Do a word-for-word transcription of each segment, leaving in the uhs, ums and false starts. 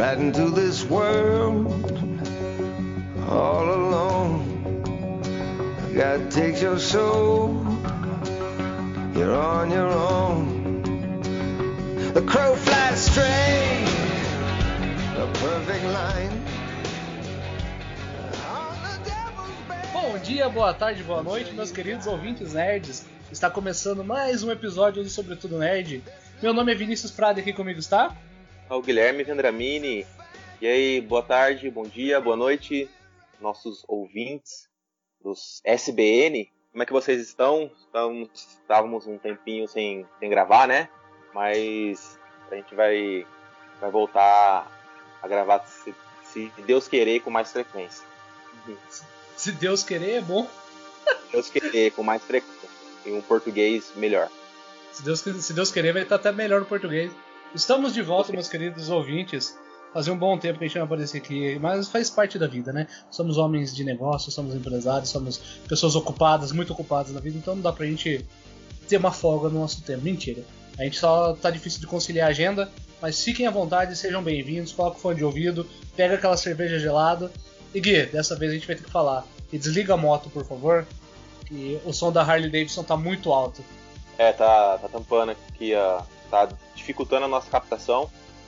right into this world all alone. God takes your soul, you're on your own. The crow flies straight, a perfect line. Bom dia, boa tarde, boa noite, meus queridos ouvintes nerds. Está começando mais um episódio do Sobretudo Nerd. Meu nome é Vinícius Prado e aqui comigo está... O Guilherme Vendramini. E aí, boa tarde, bom dia, boa noite, nossos ouvintes dos S B N. Como é que vocês estão? Estamos, estávamos um tempinho sem, sem gravar, né? Mas a gente vai, vai voltar a gravar, se, se Deus querer, com mais frequência. Se Deus querer, é bom. Deus querer, com mais frequência. Em um português melhor. Se Deus, se Deus querer, vai estar até melhor no português. Estamos de volta, meus queridos ouvintes. Fazia um bom tempo que a gente não aparecia aqui, mas faz parte da vida, né? Somos homens de negócio, somos empresários, somos pessoas ocupadas, muito ocupadas na vida, então não dá pra gente ter uma folga no nosso tempo. Mentira. A gente só tá difícil de conciliar a agenda, mas fiquem à vontade, sejam bem-vindos, coloca o fone de ouvido, pega aquela cerveja gelada. E Gui, dessa vez a gente vai ter que falar. E desliga a moto, por favor, que o som da Harley Davidson tá muito alto. É, tá, tá tampando aqui, ó, tá dificultando a nossa captação.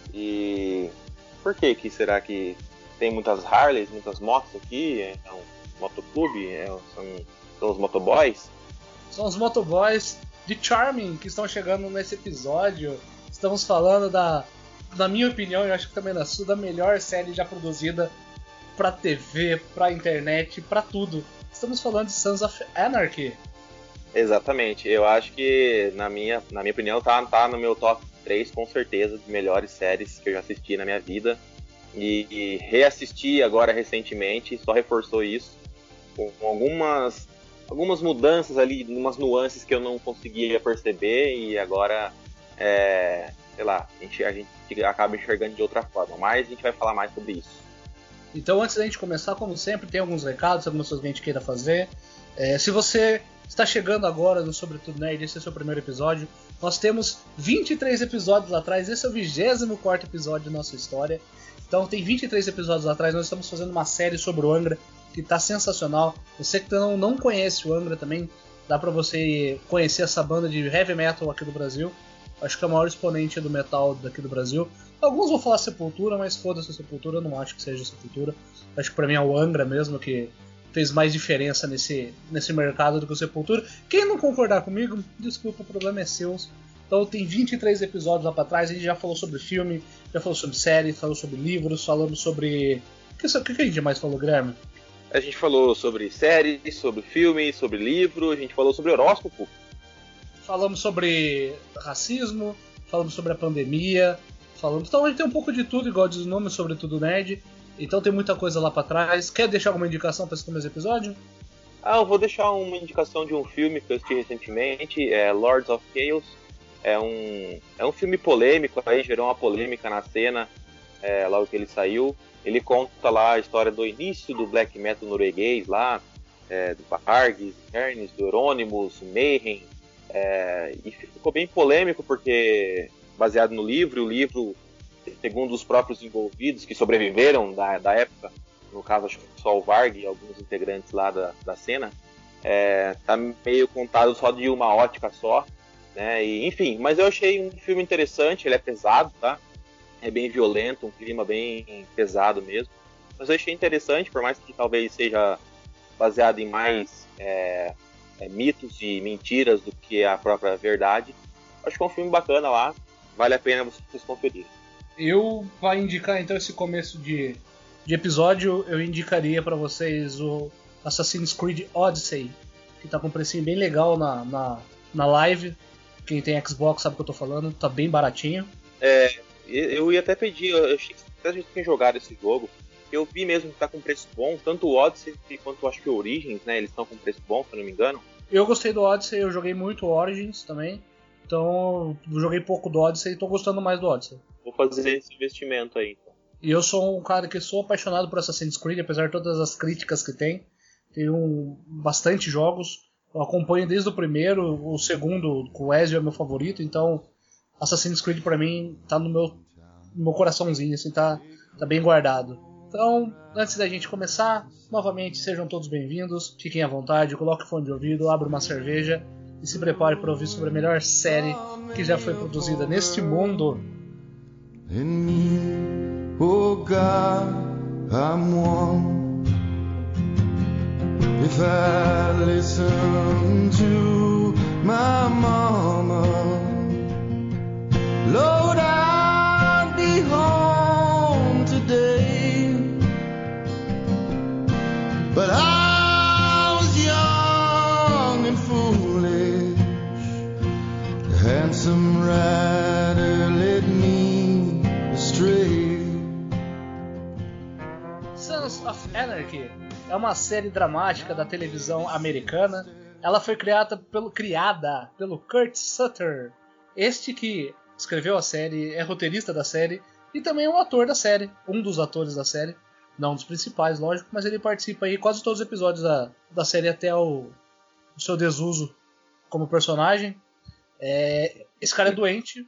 E por que que será que tem muitas Harleys, muitas motos aqui? É um motoclube? É, são, são os motoboys? São os motoboys de Charming que estão chegando nesse episódio. Estamos falando da, na minha opinião, eu acho que também na sua, da melhor série já produzida pra T V, pra internet, pra tudo. Estamos falando de Sons of Anarchy. Exatamente, eu acho que na minha, na minha opinião tá, tá no meu top três com certeza de melhores séries que eu já assisti na minha vida. E, e reassisti agora recentemente, só reforçou isso, com, com algumas, algumas mudanças ali, umas nuances que eu não conseguia perceber e agora, é, sei lá, a gente, a gente acaba enxergando de outra forma, mas a gente vai falar mais sobre isso. Então, antes da gente começar, como sempre, tem alguns recados, algumas coisas que a gente queira fazer. É, se você está chegando agora no Sobretudo Nerd, esse é o seu primeiro episódio, nós temos vinte e três episódios atrás, esse é o vigésimo quarto episódio da nossa história. Então, tem vinte e três episódios atrás, nós estamos fazendo uma série sobre o Angra, que está sensacional. Você que não, não conhece o Angra também, dá para você conhecer essa banda de heavy metal aqui do Brasil. Acho que é o maior exponente do metal daqui do Brasil. Alguns vão falar Sepultura, mas foda-se a Sepultura, eu não acho que seja Sepultura. Acho que pra mim é o Angra mesmo que fez mais diferença nesse, nesse mercado do que o Sepultura. Quem não concordar comigo, desculpa, o problema é seu. Então tem vinte e três episódios lá pra trás, a gente já falou sobre filme, já falou sobre série, falou sobre livros, falamos sobre... O que, que, que a gente mais falou, Guilherme? A gente falou sobre série, sobre filme, sobre livro, a gente falou sobre horóscopo. Falamos sobre racismo, falamos sobre a pandemia, falamos... Então a gente tem um pouco de tudo, igual diz o nome, Sobretudo Nerd. Então tem muita coisa lá pra trás. Quer deixar alguma indicação pra esse começo do episódio? Ah, eu vou deixar uma indicação de um filme que eu assisti recentemente, é Lords of Chaos. É um, é um filme polêmico, aí gerou uma polêmica na cena, é, logo que ele saiu. Ele conta lá a história do início do black metal norueguês lá, é, do Vargs, Hernes, do Euronymous, Mayhem. É, e ficou bem polêmico porque, baseado no livro, o livro, segundo os próprios envolvidos que sobreviveram da, da época, no caso acho que só o Varg e alguns integrantes lá da, da cena, é, tá meio contado só de uma ótica só, né? E, enfim, mas eu achei um filme interessante, ele é pesado, tá? É bem violento, um clima bem pesado mesmo, mas eu achei interessante, por mais que talvez seja baseado em mais é, é, mitos e mentiras do que a própria verdade. Acho que é um filme bacana lá, vale a pena vocês conferirem. Eu, para indicar então esse começo de, de episódio, eu indicaria para vocês o Assassin's Creed Odyssey, que tá com um precinho bem legal na, na, na live. Quem tem Xbox sabe o que eu tô falando, tá bem baratinho. É, eu ia até pedir, eu achei que até a gente tinha jogado esse jogo. Eu vi mesmo que tá com preço bom, tanto o Odyssey quanto eu acho que o Origins, né? Eles estão com preço bom, se eu não me engano. Eu gostei do Odyssey, eu joguei muito o Origins também. Então, eu joguei pouco do Odyssey e tô gostando mais do Odyssey. Vou fazer esse investimento aí, então. E eu sou um cara que sou apaixonado por Assassin's Creed, apesar de todas as críticas que tem. Tenho bastante jogos. Eu acompanho desde o primeiro, o segundo, com o Ezio é meu favorito, então Assassin's Creed pra mim tá no meu, no meu coraçãozinho, assim, tá, tá bem guardado. Então, antes da gente começar, novamente sejam todos bem-vindos, fiquem à vontade, coloque o fone de ouvido, abra uma cerveja e se prepare para ouvir sobre a melhor série que já foi produzida neste mundo. In me, oh God, I'm one. If I listen to my mama, Lord, I'd be home today. But I was young and foolish. The handsome rider led me astray. Sons of Anarchy é uma série dramática da televisão americana. Ela foi criada pelo, criada pelo Kurt Sutter. Este que escreveu a série, é roteirista da série e também é um ator da série, um dos atores da série. Não um dos principais, lógico, mas ele participa aí em quase todos os episódios da, da série até o, o seu desuso como personagem. É, esse cara é doente.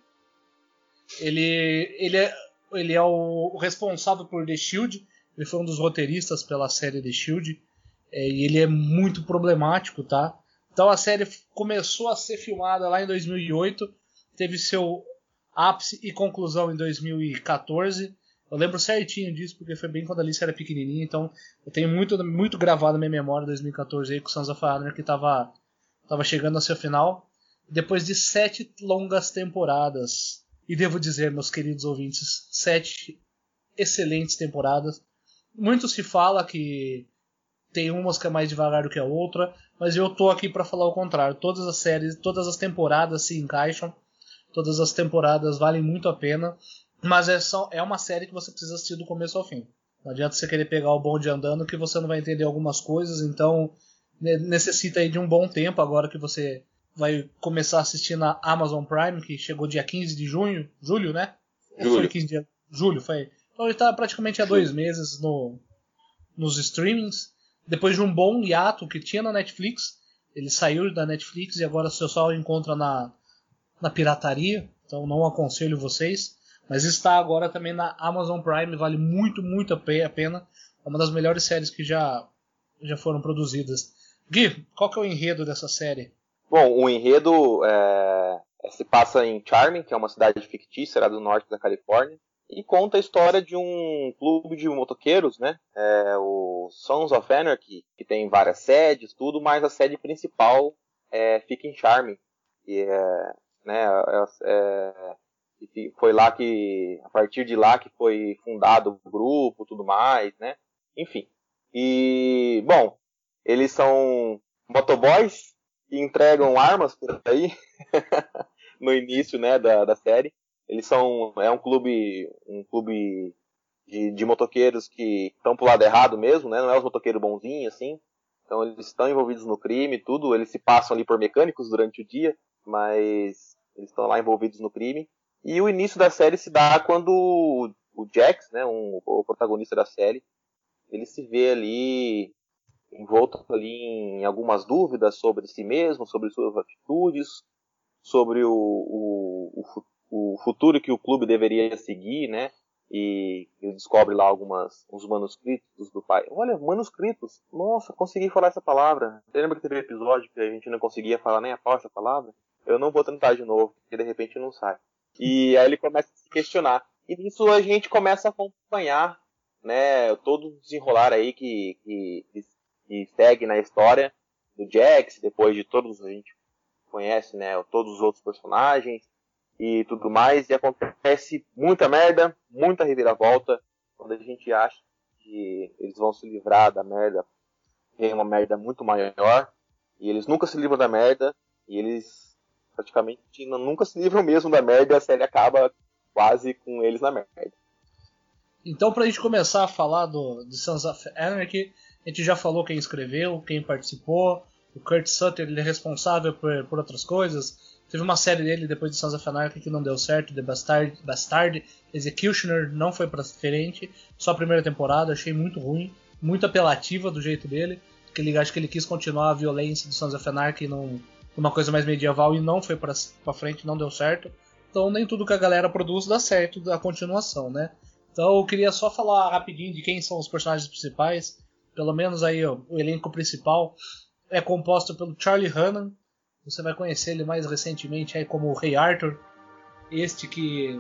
Ele, ele é, ele é o, o responsável por The Shield. Ele foi um dos roteiristas pela série The Shield. É, e ele é muito problemático, tá? Então a série começou a ser filmada lá em dois mil e oito. Teve seu ápice e conclusão em dois mil e quatorze. Eu lembro certinho disso, porque foi bem quando a Alice era pequenininha. Então eu tenho muito, muito gravado na minha memória dois mil e quatorze aí, com Sons of Anarchy que estava tava chegando ao seu final. Depois de sete longas temporadas. E devo dizer, meus queridos ouvintes, sete excelentes temporadas. Muito se fala que tem umas que é mais devagar do que a outra, mas eu tô aqui para falar o contrário. Todas as séries, todas as temporadas se encaixam, todas as temporadas valem muito a pena, mas é, só, é uma série que você precisa assistir do começo ao fim. Não adianta você querer pegar o bonde andando que você não vai entender algumas coisas, então necessita aí de um bom tempo agora que você vai começar a assistir na Amazon Prime, que chegou dia quinze de junho, julho, né? Julho. Foi quinze de julho, foi. Então ele está praticamente há dois meses no, nos streamings. Depois de um bom hiato que tinha na Netflix, ele saiu da Netflix e agora você só o encontra na, na pirataria. Então não aconselho vocês. Mas está agora também na Amazon Prime, vale muito, muito a pena. É uma das melhores séries que já, já foram produzidas. Gui, qual que é o enredo dessa série? Bom, o enredo é, se passa em Charming, que é uma cidade fictícia lá do norte da Califórnia. E conta a história de um clube de motoqueiros, né? É o Sons of Anarchy, que tem várias sedes, tudo, mas a sede principal é, fica em Charming. E é, né, é, é, foi lá que, a partir de lá que foi fundado o grupo, tudo mais, né? Enfim. E, bom, eles são motoboys que entregam armas por aí no início, né, da, da série. Eles são, é um clube, um clube de, de motoqueiros que estão pro lado errado mesmo, né? Não é os motoqueiros bonzinhos, assim. Então eles estão envolvidos no crime e tudo. Eles se passam ali por mecânicos durante o dia, mas eles estão lá envolvidos no crime. E o início da série se dá quando o, o Jax, né? Um, o protagonista da série, ele se vê ali envolto ali em algumas dúvidas sobre si mesmo, sobre suas atitudes, sobre o, o, o futuro. o futuro que o clube deveria seguir, né? E ele descobre lá algumas uns manuscritos do pai. Olha, manuscritos! Nossa, consegui falar essa palavra. Você lembra que teve um episódio que a gente não conseguia falar nem a pau essa palavra? Eu não vou tentar de novo, porque de repente não sai. E aí ele começa a se questionar. E nisso a gente começa a acompanhar, né? Todo o desenrolar aí que, que, que segue na história do Jax, depois de todos a gente conhece, né? Todos os outros personagens e tudo mais, e acontece muita merda, muita reviravolta, quando a gente acha que eles vão se livrar da merda, tem uma merda muito maior, e eles nunca se livram da merda, e eles praticamente nunca se livram mesmo da merda, e a série acaba quase com eles na merda. Então, pra gente começar a falar do, de Sons of Anarchy, a gente já falou quem escreveu, quem participou, o Kurt Sutter, ele é responsável por, por outras coisas. Teve uma série dele depois de Sons of Anarchy que não deu certo, The Bastard, Bastard Executioner, não foi pra frente, só a primeira temporada, achei muito ruim, muito apelativa do jeito dele, que ele, acho que ele quis continuar a violência de Sons of Anarchy num, numa coisa mais medieval e não foi pra, pra frente, não deu certo. Então nem tudo que a galera produz dá certo da continuação, né? Então eu queria só falar rapidinho de quem são os personagens principais. Pelo menos aí ó, o elenco principal é composto pelo Charlie Hunnam. Você vai conhecer ele mais recentemente aí como o Rei Arthur. Este que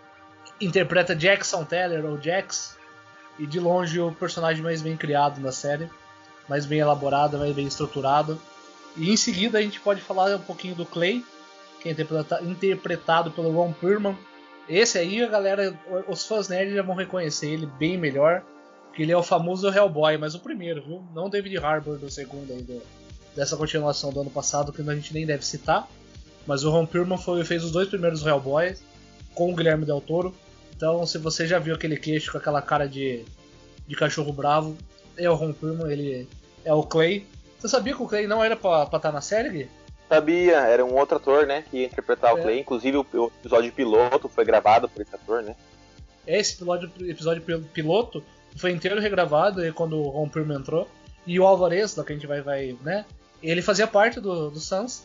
interpreta Jackson Teller ou Jax. E de longe o personagem mais bem criado na série. Mais bem elaborado, mais bem estruturado. E em seguida a gente pode falar um pouquinho do Clay, que é interpretado pelo Ron Perlman. Esse aí, a galera, os fãs nerds já vão reconhecer ele bem melhor, porque ele é o famoso Hellboy, mas o primeiro, viu? Não o David Harbour do segundo aí, do, dessa continuação do ano passado, que a gente nem deve citar. Mas o Ron Perlman foi, fez os dois primeiros Hellboys, com o Guilherme Del Toro. Então, se você já viu aquele queixo com aquela cara de, de cachorro bravo, é o Ron Perlman, ele é o Clay. Você sabia que o Clay não era pra estar na série, Gui? Sabia, era um outro ator, né, que ia interpretar o é. Clay. Inclusive o, o episódio piloto foi gravado por esse ator, né? Esse episódio, episódio piloto foi inteiro regravado quando o Ron Perlman entrou. E o Alvarez, da que a gente vai, vai, né? Ele fazia parte do, do Suns.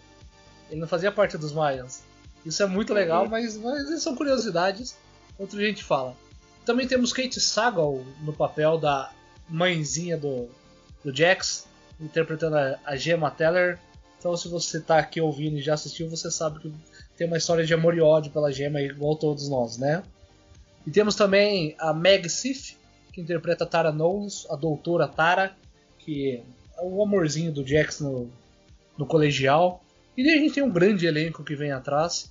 Ele não fazia parte dos Mayans. Isso é muito legal, uhum. mas, mas são curiosidades. Outra gente fala. Também temos Kate Sagal no papel da mãezinha do, do Jax, interpretando a, a Gemma Teller. Então, se você está aqui ouvindo e já assistiu, você sabe que tem uma história de amor e ódio pela Gemma, igual todos nós, né? E temos também a Meg Sif, que interpreta a Tara Knowles, a doutora Tara, que é o amorzinho do Jax no, no colegial. E daí a gente tem um grande elenco que vem atrás,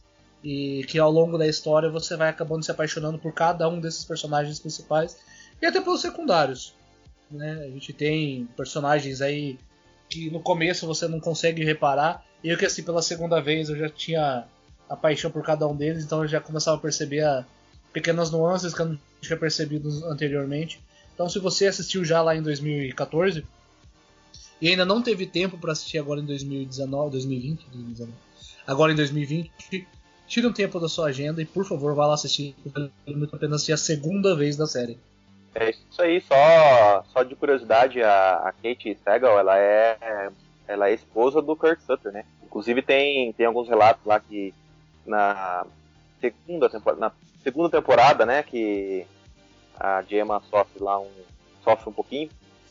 e que ao longo da história você vai acabando se apaixonando por cada um desses personagens principais, e até pelos secundários. Né? A gente tem personagens aí que no começo você não consegue reparar. Eu que assim pela segunda vez eu já tinha a paixão por cada um deles, então eu já começava a perceber a pequenas nuances que eu não tinha percebido anteriormente. Então se você assistiu já lá em dois mil e catorze e ainda não teve tempo para assistir agora em dois mil e dezenove, dois mil e vinte, dois mil e dezenove, agora em dois mil e vinte, tire um tempo da sua agenda e por favor vá lá assistir, vale muito a pena assistir a segunda vez da série. É isso aí, só, só de curiosidade, a, a Kate Sagal, ela é, ela é esposa do Kurt Sutter, né? Inclusive tem, tem alguns relatos lá que na segunda temporada, na segunda temporada, né, que a Gemma sofre lá um, sofre um pouquinho,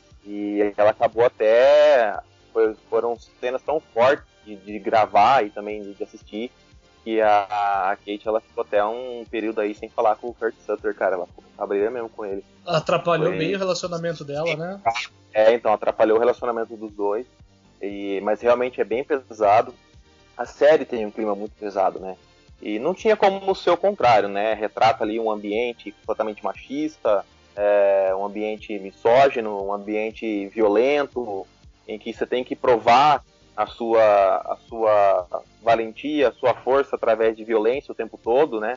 e ela acabou até, foi, foram cenas tão fortes de, de gravar e também de assistir, que a, a Kate, ela ficou até um período aí sem falar com o Kurt Sutter, cara, ela ficou cabreira mesmo com ele. Atrapalhou Foi... bem o relacionamento dela, né? É, então, atrapalhou o relacionamento dos dois, e, mas realmente é bem pesado. A série tem um clima muito pesado, né? E não tinha como ser o contrário, né? Retrata ali um ambiente completamente machista, é, um ambiente misógino, um ambiente violento, em que você tem que provar a sua, a sua valentia, a sua força através de violência o tempo todo, né?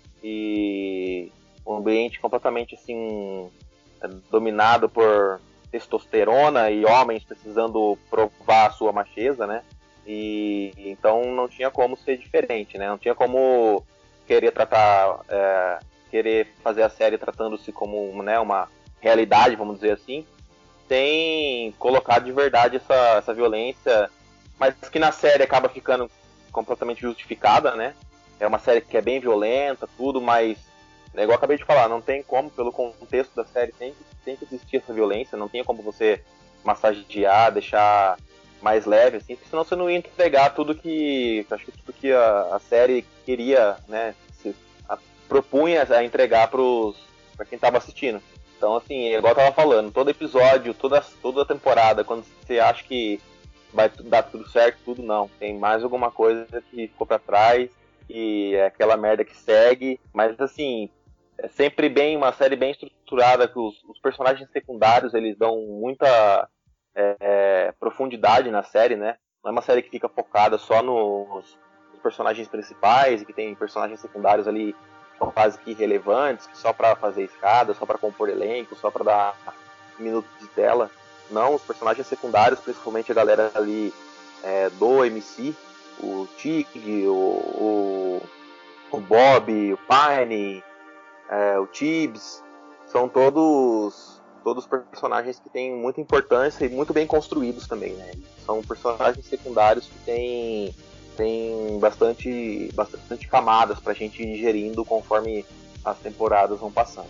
E um ambiente completamente assim dominado por testosterona e homens precisando provar a sua macheza, né? E então não tinha como ser diferente, né? Não tinha como querer tratar, é, querer fazer a série tratando-se como, né, uma realidade, vamos dizer assim, sem colocar de verdade essa, essa violência, mas que na série acaba ficando completamente justificada, né? É uma série que é bem violenta, tudo, mas, é igual eu acabei de falar, não tem como, pelo contexto da série, tem que, tem que existir essa violência, não tem como você massagear, deixar mais leve, assim, porque senão você não ia entregar tudo que, acho que tudo que a, a série queria, né, se, a, propunha a entregar pros, pra quem tava assistindo. Então, assim, igual eu tava falando, todo episódio, toda, toda temporada, quando você acha que vai dar tudo certo, tudo não. Tem mais alguma coisa que ficou pra trás, e é aquela merda que segue, mas assim, é sempre bem, uma série bem estruturada, que os, os personagens secundários, eles dão muita é, é, profundidade na série, né? Não é uma série que fica focada só nos, nos personagens principais, e que tem personagens secundários ali quase que irrelevantes, que só pra fazer escada, só pra compor elenco, só pra dar minutos de tela. Não, os personagens secundários, principalmente a galera ali é, do M C, o Tig, o, o, o Bob, o Pine, é, o Tibbs, são todos, todos personagens que têm muita importância e muito bem construídos também, né? São personagens secundários que têm, têm bastante, bastante camadas pra gente ir gerindo conforme as temporadas vão passando.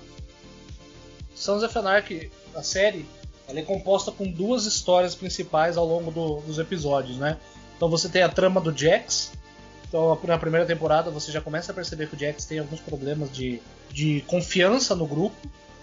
Sons of Anarchy, a série, ela é composta com duas histórias principais ao longo do, dos episódios, né? Então você tem a trama do Jax. Então na primeira temporada você já começa a perceber que o Jax tem alguns problemas de, de confiança no grupo.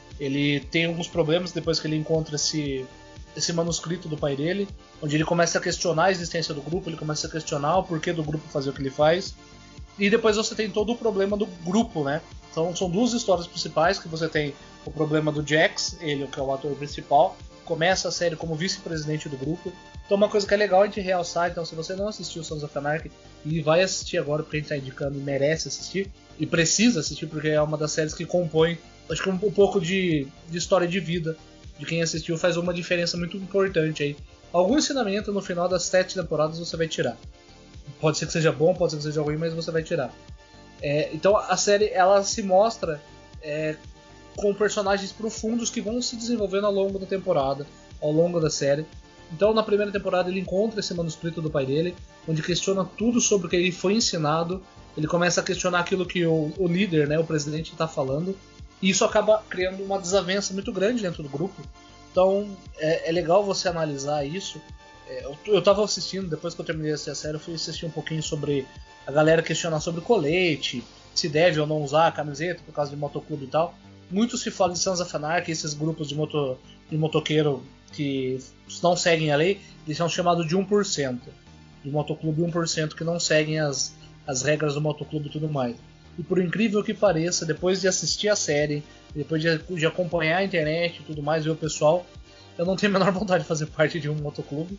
Ele tem alguns problemas depois que ele encontra esse, esse manuscrito do pai dele, onde ele começa a questionar a existência do grupo, ele começa a questionar o porquê do grupo fazer o que ele faz. E depois você tem todo o problema do grupo, né? Então são duas histórias principais, que você tem o problema do Jax, ele que é o ator principal, começa a série como vice-presidente do grupo. Então uma coisa que é legal a gente realçar, então se você não assistiu Sons of Anarchy e vai assistir agora porque a gente está indicando e merece assistir, e precisa assistir porque é uma das séries que compõe, acho que um, um pouco de, de história de vida de quem assistiu, faz uma diferença muito importante aí. Algum ensinamento no final das sete temporadas você vai tirar. Pode ser que seja bom, pode ser que seja ruim, mas você vai tirar. É, então a série ela se mostra é, com personagens profundos que vão se desenvolvendo ao longo da temporada, ao longo da série. Então na primeira temporada ele encontra esse manuscrito do pai dele, onde questiona tudo sobre o que ele foi ensinado. Ele começa a questionar aquilo que o, o líder, né, o presidente, está falando. E isso acaba criando uma desavença muito grande dentro do grupo. Então é, é legal você analisar isso. É, eu, eu tava assistindo, depois que eu terminei de assistir a série, eu fui assistir um pouquinho sobre a galera questionar sobre colete, se deve ou não usar a camiseta por causa de motoclube e tal. Muito se fala de Sons of Anarchy, esses grupos de, moto, de motoqueiro que não seguem a lei, eles são chamados de um por cento. De motoclube um por cento que não seguem as, as regras do motoclube e tudo mais. E por incrível que pareça, depois de assistir a série, depois de, de acompanhar a internet e tudo mais, ver o pessoal, eu não tenho a menor vontade de fazer parte de um motoclube,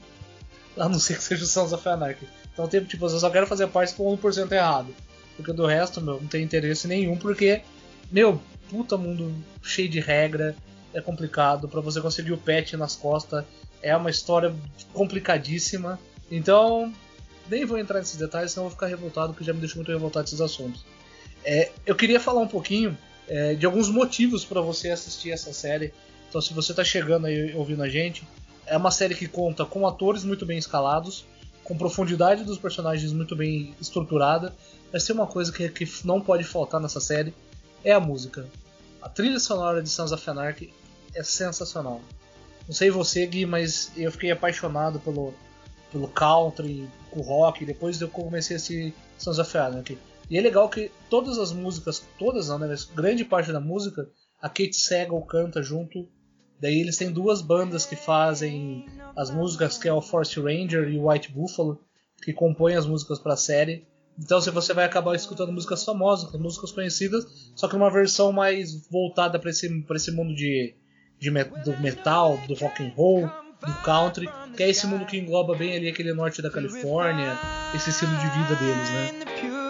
a não ser que seja o Sons of Anarchy. Então, tipo, eu só quero fazer parte com um por cento errado. Porque do resto, meu, não tem interesse nenhum, porque, meu, puta mundo cheio de regra, é complicado, pra você conseguir o pet nas costas, é uma história complicadíssima. Então, nem vou entrar nesses detalhes, senão eu vou ficar revoltado, porque já me deixou muito revoltado esses assuntos. É, eu queria falar um pouquinho é, de alguns motivos para você assistir essa série. Então, se você está chegando aí ouvindo a gente, é uma série que conta com atores muito bem escalados, com profundidade dos personagens muito bem estruturada. Mas tem uma coisa que, que não pode faltar nessa série, é a música. A trilha sonora de Sons of Anarchy é sensacional. Não sei você, Gui, mas eu fiquei apaixonado pelo, pelo country, o rock, depois eu comecei a assistir Sons of Anarchy. E é legal que todas as músicas, todas não, né, mas grande parte da música, a Kate Sagal canta junto. Daí eles têm duas bandas que fazem as músicas, que é o Force Ranger e o White Buffalo, que compõem as músicas para a série. Então você vai acabar escutando músicas famosas, músicas conhecidas, só que uma versão mais voltada para esse, pra esse mundo de, de do metal, do rock and roll, do country, que é esse mundo que engloba bem ali aquele norte da Califórnia, esse estilo de vida deles, né?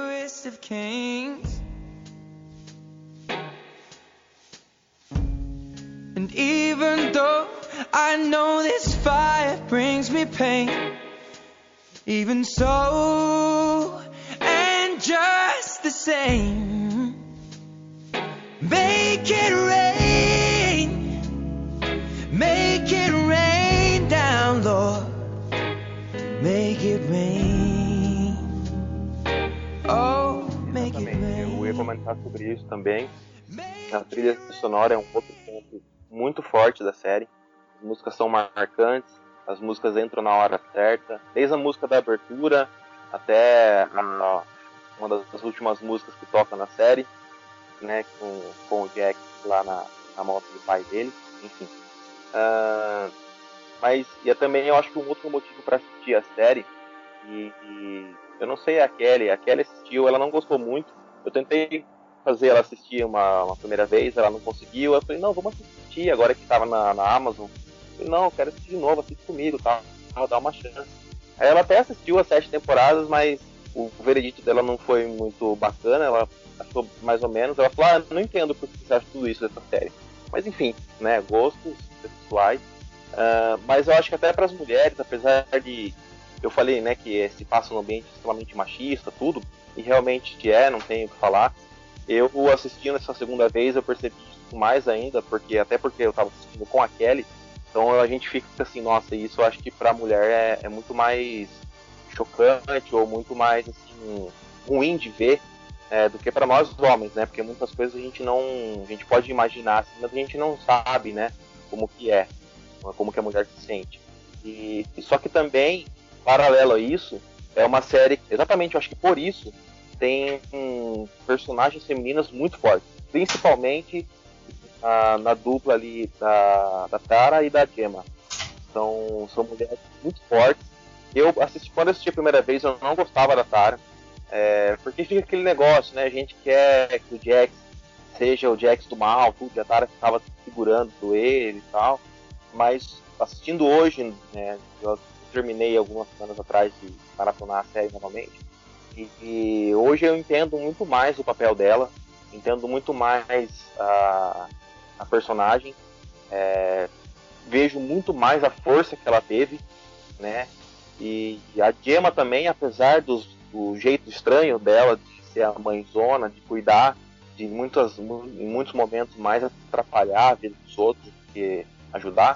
Of kings, and even though I know this fire brings me pain, even so, and just the same, make it rain, make it rain down, Lord, make it rain. Oh, eu ia comentar sobre isso também. A trilha sonora é um outro ponto muito forte da série. As músicas são marcantes, as músicas entram na hora certa, desde a música da abertura até a, uma das últimas músicas que toca na série, né, com, com o Jack lá na, na moto do pai dele, enfim. Uh, mas e também eu acho que um outro motivo para assistir a série, e, e eu não sei a Kelly, a Kelly assistiu, ela não gostou muito. Eu tentei fazer ela assistir uma, uma primeira vez, ela não conseguiu. Eu falei, não, vamos assistir agora que estava na, na Amazon. Eu falei, não, eu quero assistir de novo, assiste comigo, tá? Vou dar uma chance. Aí ela até assistiu as sete temporadas, mas o veredito dela não foi muito bacana, ela achou mais ou menos. Ela falou, ah, não entendo por que você acha tudo isso dessa série. Mas enfim, né, gostos pessoais. Uh, mas eu acho que até para as mulheres, apesar de... Eu falei, né, que se passa num ambiente extremamente machista, tudo, e realmente é, não tenho o que falar. Eu assistindo essa segunda vez, eu percebi isso mais ainda, porque até porque eu tava assistindo com a Kelly, então a gente fica assim, nossa, isso eu acho que pra mulher é, é muito mais chocante, ou muito mais, assim, ruim de ver, é, do que para nós homens, né? Porque muitas coisas a gente não, a gente pode imaginar, assim, mas a gente não sabe, né? Como que é, como que a mulher se sente. E, e só que também, paralelo a isso, é uma série, exatamente, eu acho que por isso tem hum, personagens femininas muito fortes, principalmente ah, na dupla ali da, da Tara e da Gemma. São, são mulheres muito fortes. Eu assisti, quando eu assisti a primeira vez, eu não gostava da Tara, é, porque fica aquele negócio, né? A gente quer que o Jax seja o Jax do mal, tudo, e a Tara ficava segurando ele e tal. Mas assistindo hoje, né, eu terminei algumas semanas atrás de maratonar a série novamente, e, e hoje eu entendo muito mais o papel dela, entendo muito mais a, a personagem, é, vejo muito mais a força que ela teve, né? E, e a Gemma também, apesar dos, do jeito estranho dela de ser a mãezona, de cuidar, de muitas, em muitos momentos mais atrapalhar a vida dos outros do que ajudar,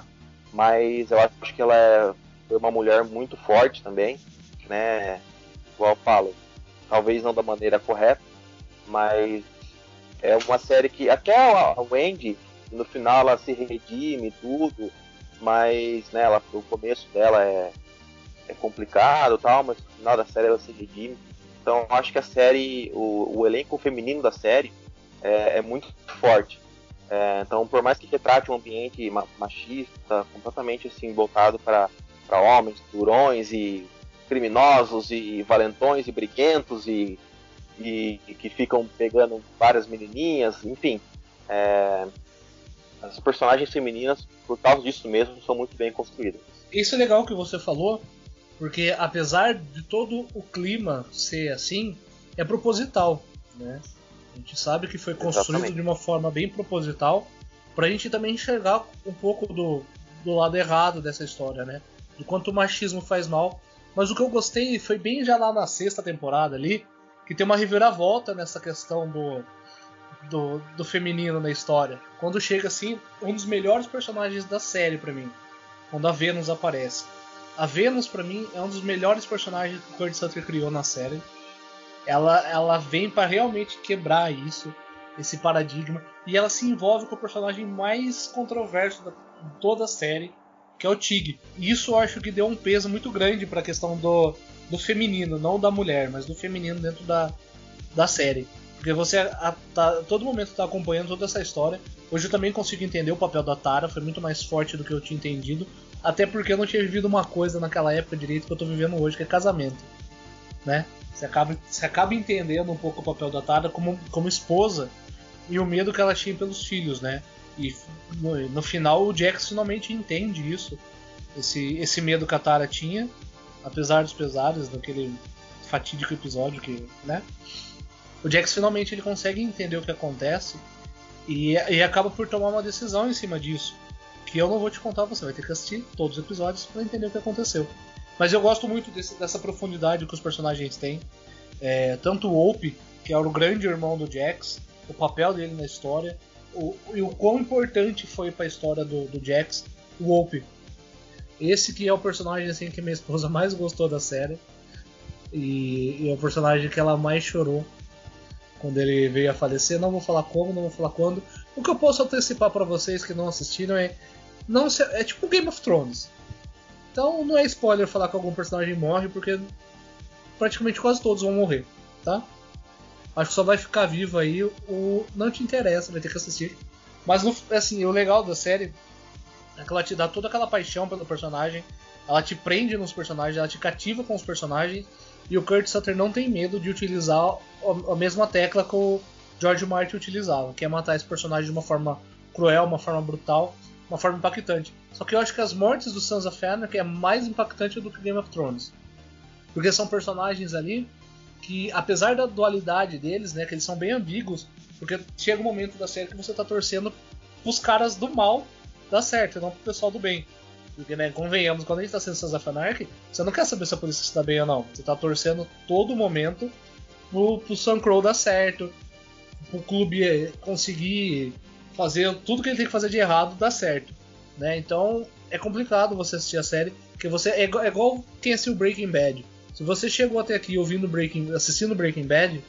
mas eu acho que ela é uma mulher muito forte também, né? Igual eu falo, talvez não da maneira correta, mas é uma série que até a Wendy, no final ela se redime e tudo, mas né, ela, o começo dela é, é complicado e tal, mas no final da série ela se redime. Então acho que a série, o, o elenco feminino da série é, é muito forte. É, então por mais que retrate um ambiente machista, completamente assim, voltado para homens, durões e criminosos e valentões e briguentos e, e, e que ficam pegando várias menininhas, enfim, é, as personagens femininas, por causa disso mesmo, são muito bem construídas. Isso é legal que você falou, porque apesar de todo o clima ser assim, é proposital, né? A gente sabe que foi construído Exatamente. de uma forma bem proposital, pra gente também enxergar um pouco do, do lado errado dessa história, né? De quanto o machismo faz mal. Mas o que eu gostei foi bem já lá na sexta temporada ali, que tem uma reviravolta nessa questão do, do, do feminino na história. Quando chega assim, um dos melhores personagens da série pra mim, quando a Venus aparece. A Venus pra mim é um dos melhores personagens que o Kurt Sutter criou na série. Ela, ela vem pra realmente quebrar isso, esse paradigma, e ela se envolve com o personagem mais controverso de toda a série, que é o Tig. E isso eu acho que deu um peso muito grande pra questão do, do feminino, não da mulher, mas do feminino dentro da, da série. Porque você a, tá, a todo momento está acompanhando toda essa história. Hoje eu também consigo entender o papel da Tara, foi muito mais forte do que eu tinha entendido. Até porque eu não tinha vivido uma coisa naquela época direito que eu estou vivendo hoje, que é casamento, né? Você acaba, você acaba entendendo um pouco o papel da Tara como, como esposa e o medo que ela tinha pelos filhos, né? E no, no final o Jax finalmente entende isso, esse, esse medo que a Tara tinha, apesar dos pesares daquele fatídico episódio que, né? O Jax finalmente ele consegue entender o que acontece e, e acaba por tomar uma decisão em cima disso, que eu não vou te contar, você vai ter que assistir todos os episódios para entender o que aconteceu. Mas eu gosto muito desse, dessa profundidade que os personagens têm, é, tanto o Hope, que é o grande irmão do Jax, o papel dele na história, o, e o quão importante foi para a história do, do Jax, o Hope. Esse que é o personagem assim, que minha esposa mais gostou da série, e, e é o personagem que ela mais chorou quando ele veio a falecer. Não vou falar como, não vou falar quando. O que eu posso antecipar para vocês que não assistiram é, não se, é tipo Game of Thrones. Então não é spoiler falar que algum personagem morre, porque praticamente quase todos vão morrer, tá? Acho que só vai ficar vivo aí o não te interessa, vai ter que assistir. Mas assim, o legal da série é que ela te dá toda aquela paixão pelo personagem, ela te prende nos personagens, ela te cativa com os personagens, e o Kurt Sutter não tem medo de utilizar a mesma tecla que o George Martin utilizava, que é matar esse personagem de uma forma cruel, uma forma brutal, uma forma impactante. Só que eu acho que as mortes do Sons of Anarchy é mais impactante do que Game of Thrones, porque são personagens ali que, apesar da dualidade deles, né, que eles são bem ambíguos, porque chega um momento da série que você tá torcendo pros caras do mal dar certo, não pro pessoal do bem. Porque, né, convenhamos, quando a gente tá sendo Sons of Anarchy, você não quer saber se a polícia está bem ou não. Você tá torcendo todo momento pro, pro Sam Crow dar certo, pro clube conseguir fazer tudo que ele tem que fazer de errado dar certo, né? Então é complicado você assistir a série, porque você é igual, é igual quem assistiu Breaking Bad. Se você chegou até aqui ouvindo Breaking, assistindo Breaking Bad,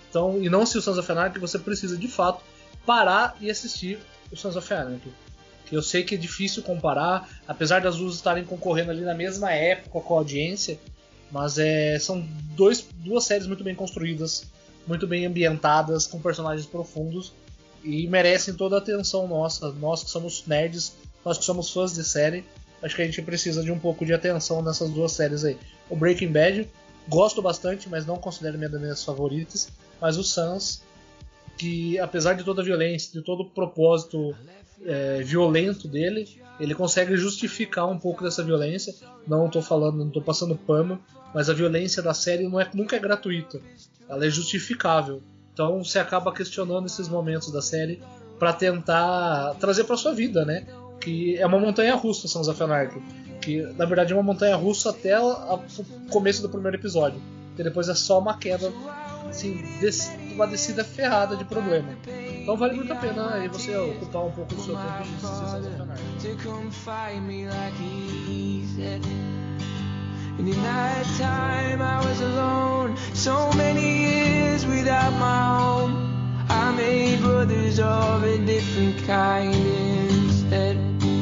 Então, e não se o Sons of Anarchy, você precisa de fato parar e assistir o Sons of Anarchy. Que eu sei que é difícil comparar, apesar das duas estarem concorrendo ali na mesma época com a audiência, mas é, são dois, duas séries muito bem construídas, muito bem ambientadas, com personagens profundos e merecem toda a atenção nossa. Nós que somos nerds, nós que somos fãs de série, acho que a gente precisa de um pouco de atenção nessas duas séries aí. O Breaking Bad, gosto bastante, mas não considero minha das minhas favoritas. Mas o Sons, que apesar de toda a violência, de todo o propósito é, violento dele, ele consegue justificar um pouco dessa violência. Não estou falando, não estou passando pano, mas a violência da série não é, nunca é gratuita. Ela é justificável. Então você acaba questionando esses momentos da série para tentar trazer para sua vida, né? Que é uma montanha russa, Sons of Anarchy. Que na verdade é uma montanha russa até o começo do primeiro episódio. Que depois é só uma queda, assim, uma descida ferrada de problema. Então vale muito a pena aí você ocupar um pouco do seu tempo e assistir Sons of Anarchy. And in that time I was alone, so many years without my home. I made brothers of a different kind instead.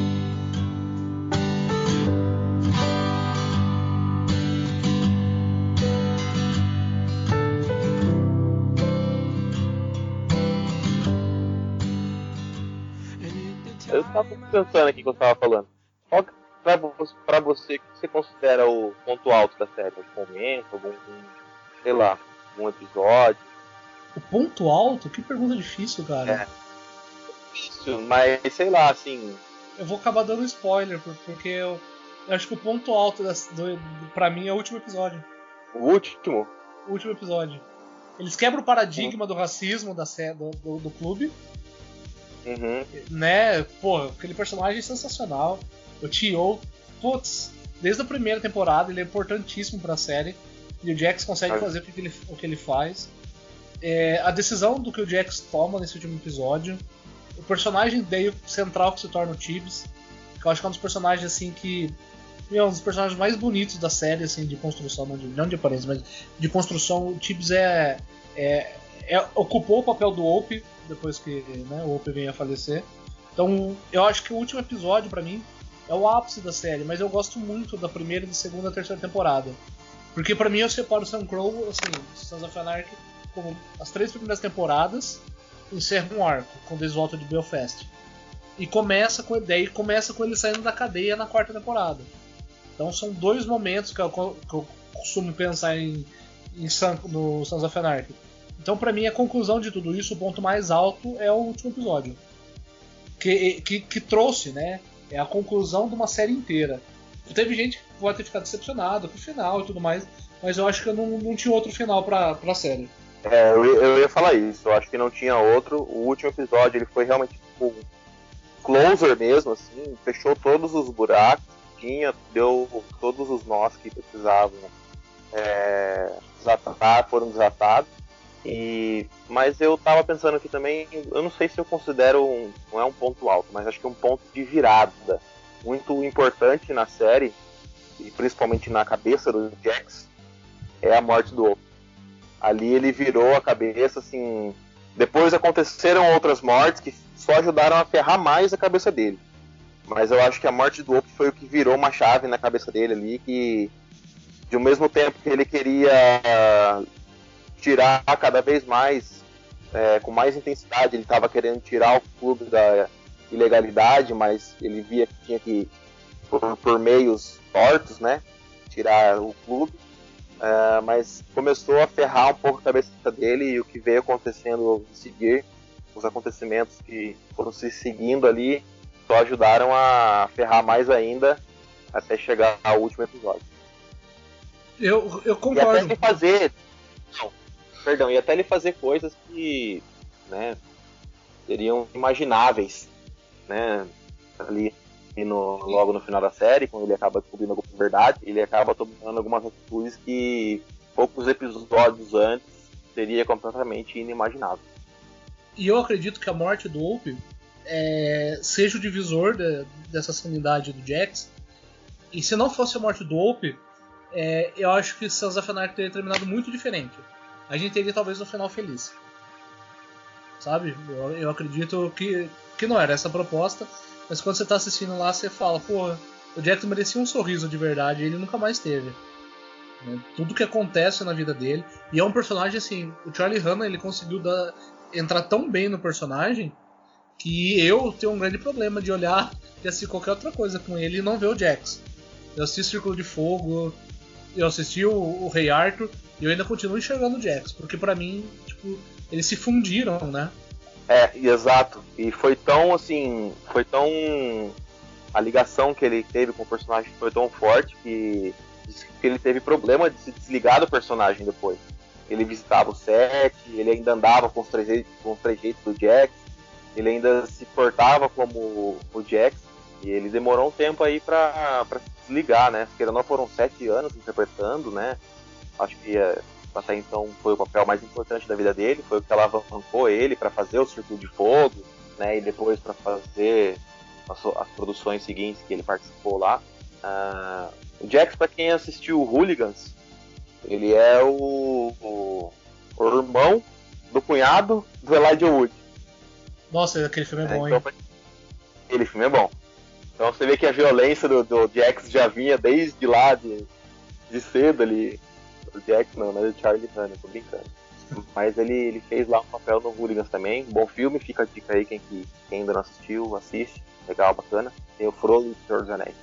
Eu tava pensando aqui que eu tava falando. Qual que, pra, pra você, o que você considera o ponto alto da série? Um momento, algum, sei lá, um episódio? O ponto alto? Que pergunta difícil, cara. É. Difícil, mas sei lá, assim... Eu vou acabar dando spoiler, porque eu, eu acho que o ponto alto das, do, do, pra mim é o último episódio. O último? O último episódio. Eles quebram o paradigma do racismo da, do, do, do clube. Uhum. Né? Pô, aquele personagem é sensacional. O T O, putz, desde a primeira temporada ele é importantíssimo pra série. E o Jax consegue ah. fazer o que ele, o que ele faz. É, a decisão do que o Jax toma nesse último episódio. O personagem meio central que se torna o Tibbs, que eu acho que é um dos personagens assim que. É um dos personagens mais bonitos da série, assim, de construção, não de, não de aparência, mas de construção. O Tibbs é, é, é, ocupou o papel do Hope depois que, né, o Hope veio a falecer. Então eu acho que o último episódio pra mim é o ápice da série, mas eu gosto muito da primeira, da segunda e terceira temporada. Porque pra mim eu separo o Sam Crow, assim, Sons of Anarchy, como as três primeiras temporadas encerra um arco com o desvolta de Belfast. E começa com, daí começa com ele saindo da cadeia na quarta temporada. Então são dois momentos que eu, que eu costumo pensar em, em Sun, no Sons of Anarchy. Então pra mim a conclusão de tudo isso, o ponto mais alto é o último episódio. Que, que, que trouxe, né? É a conclusão de uma série inteira. Teve gente que pode ter ficado decepcionada com o final e tudo mais, mas eu acho que eu não, não tinha outro final pra, pra série. É, eu, eu ia falar isso, eu acho que não tinha outro. O último episódio ele foi realmente tipo closer mesmo, assim, fechou todos os buracos, tinha, deu todos os nós que precisavam é, desatar, foram desatados. E, mas eu tava pensando aqui também, eu não sei se eu considero, um, não é um ponto alto, mas acho que é um ponto de virada muito importante na série, e principalmente na cabeça do Jax, é a morte do Hope. Ali ele virou a cabeça, assim... Depois aconteceram outras mortes que só ajudaram a ferrar mais a cabeça dele. Mas eu acho que a morte do Hope foi o que virou uma chave na cabeça dele ali, que de ao mesmo tempo que ele queria tirar cada vez mais, é, com mais intensidade, ele estava querendo tirar o clube da ilegalidade, mas ele via que tinha que, por, por meios tortos, né, tirar o clube. Uh, mas começou a ferrar um pouco a cabeça dele, e o que veio acontecendo a seguir, os acontecimentos que foram se seguindo ali, só ajudaram a ferrar mais ainda até chegar ao último episódio. Eu, eu concordo. E até ele fazer, não, perdão, e até ele fazer coisas que, né, seriam imagináveis, né, ali no, logo no final da série, quando ele acaba descobrindo alguma verdade, ele acaba tomando algumas atitudes que poucos episódios antes seria completamente inimaginável. E eu acredito que a morte do Hope é, seja o divisor de, dessa sanidade do Jax. E se não fosse a morte do Hope, é, eu acho que Sons of Anarchy teria terminado muito diferente. a gente teria talvez um final feliz. Sabe? Eu, eu acredito que, que não era essa a proposta, mas quando você tá assistindo lá, você fala, porra, o Jax merecia um sorriso de verdade e ele nunca mais teve. Né? Tudo que acontece na vida dele. E é um personagem assim, o Charlie Hunnam, ele conseguiu dar, entrar tão bem no personagem que eu tenho um grande problema de olhar e assistir qualquer outra coisa com ele e não ver o Jax. Eu assisti Círculo de Fogo, eu assisti o, o Rei Arthur e eu ainda continuo enxergando o Jax, porque pra mim, tipo, eles se fundiram, né? É, exato. E foi tão, assim, foi tão... A ligação que ele teve com o personagem foi tão forte que, que ele teve problema de se desligar do personagem depois. Ele visitava o set, ele ainda andava com os trejeitos, com os trejeitos do Jax, ele ainda se portava como o Jax, e ele demorou um tempo aí pra, pra se desligar, né? Porque não foram sete anos interpretando, né? Acho que é, até então foi o papel mais importante da vida dele, foi o que alavancou ele para fazer o Círculo de Fogo, né? E depois para fazer as, as produções seguintes que ele participou lá. Uh, o Jax, para quem assistiu Hooligans, ele é o, o, o irmão do cunhado do Elijah Wood. Nossa, aquele filme é bom, é, hein? então, aquele filme é bom. Então você vê que a violência do, do Jax já vinha desde lá de, de cedo ali. O Jax não, não é o Charlie Hunnam, tô brincando. Mas ele, ele fez lá um papel no Hooligans também. Bom filme, fica a dica aí, quem, quem ainda não assistiu, assiste. Legal, bacana. Tem o Frodo e o Senhor dos Anéis.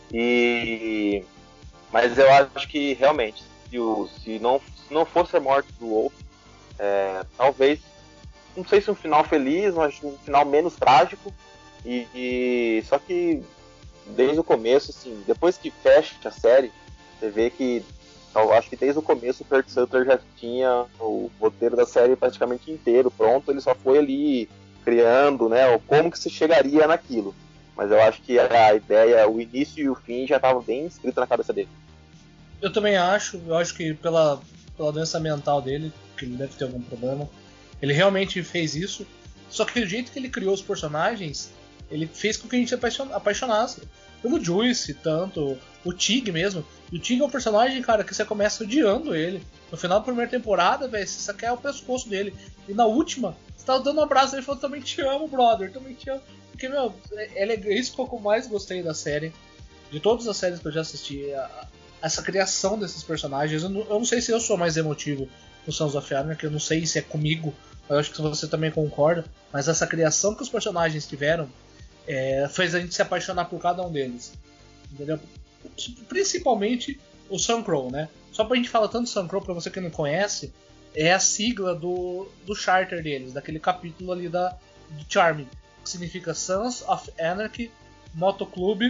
E... Mas eu acho que realmente, se, o, se, não, se não fosse a morte do Wolf, é, talvez, não sei se um final feliz, mas um final menos trágico. E, e só que desde o começo, assim, depois que fecha a série, você vê que eu acho que desde o começo o Kurt Sutter já tinha o roteiro da série praticamente inteiro pronto, ele só foi ali criando, né, como que se chegaria naquilo. Mas eu acho que a ideia, o início e o fim já estavam bem escritos na cabeça dele. Eu também acho, eu acho que pela, pela doença mental dele, que ele deve ter algum problema, ele realmente fez isso. Só que o jeito que ele criou os personagens, ele fez com que a gente apaixonasse. Pelo Juice, tanto, o Tig mesmo. E o Tig é um personagem, cara, que você começa odiando ele. No final da primeira temporada, velho, você quer o pescoço dele. E na última, você tá dando um abraço e ele falou, também te amo, brother, também te amo. Porque, meu, é, é isso que eu mais gostei da série. De todas as séries que eu já assisti, a, essa criação desses personagens. Eu não, eu não sei se eu sou mais emotivo no Sons of Anarchy, eu não sei se é comigo, mas eu acho que você também concorda. Mas essa criação que os personagens tiveram é, fez a gente se apaixonar por cada um deles. Entendeu? Principalmente o Sam Crow, né? Só pra gente falar tanto do Sam Crow, pra você que não conhece, é a sigla do, do charter deles, daquele capítulo ali da, do Charming, que significa Sons of Anarchy Motoclube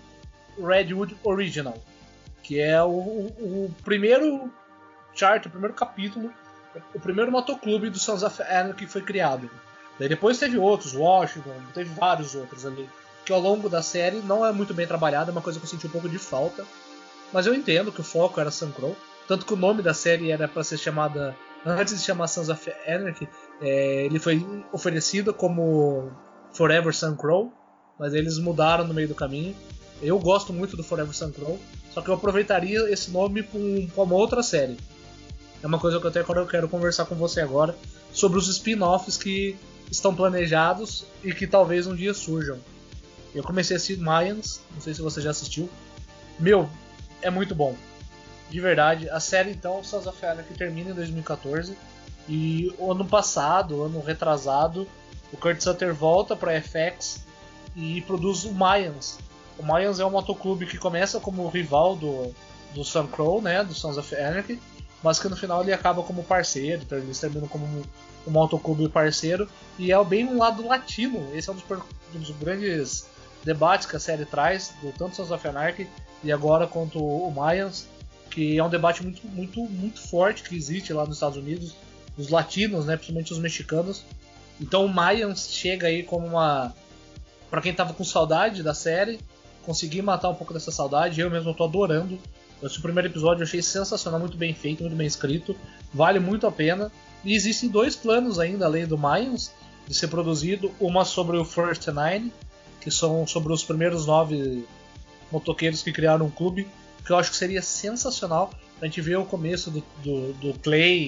Redwood Original, que é o, o, o primeiro charter, o primeiro capítulo, o primeiro motoclube do Sons of Anarchy que foi criado. Daí depois teve outros, Washington, teve vários outros ali, que ao longo da série não é muito bem trabalhado, é uma coisa que eu senti um pouco de falta. Mas eu entendo que o foco era Sam Crow, tanto que o nome da série era para ser chamada, antes de chamar Sons of Anarchy, é, ele foi oferecido como Forever Sam Crow, mas eles mudaram no meio do caminho. Eu gosto muito do Forever Sam Crow, só que eu aproveitaria esse nome para uma outra série. É uma coisa que eu até quero conversar com você agora, sobre os spin-offs que estão planejados e que talvez um dia surjam. Eu comecei a assistir Mayans, não sei se você já assistiu. Meu, é muito bom. De verdade. A série, então, Sons of Anarchy termina em dois mil e catorze. E o ano passado, ano retrasado, o Kurt Sutter volta para a F X e produz o Mayans. O Mayans é um motoclube que começa como rival do, do Sam Crow, né, do Sons of Anarchy, mas que no final ele acaba como parceiro, então eles terminam como um, um motoclube parceiro. E é bem um lado latino. Esse é um dos, um dos grandes debates que a série traz, do tanto Sons of Anarchy e agora quanto o Mayans, que é um debate muito, muito, muito forte que existe lá nos Estados Unidos, os latinos, né, principalmente os mexicanos. Então o Mayans chega aí como uma... Pra quem tava com saudade da série, consegui matar um pouco dessa saudade. Eu mesmo tô adorando. Esse primeiro episódio eu achei sensacional, muito bem feito, muito bem escrito, vale muito a pena. E existem dois planos ainda além do Mayans de ser produzido, uma sobre o First Nine, que são sobre os primeiros nove motoqueiros que criaram um clube, que eu acho que seria sensacional a gente ver o começo do, do, do Clay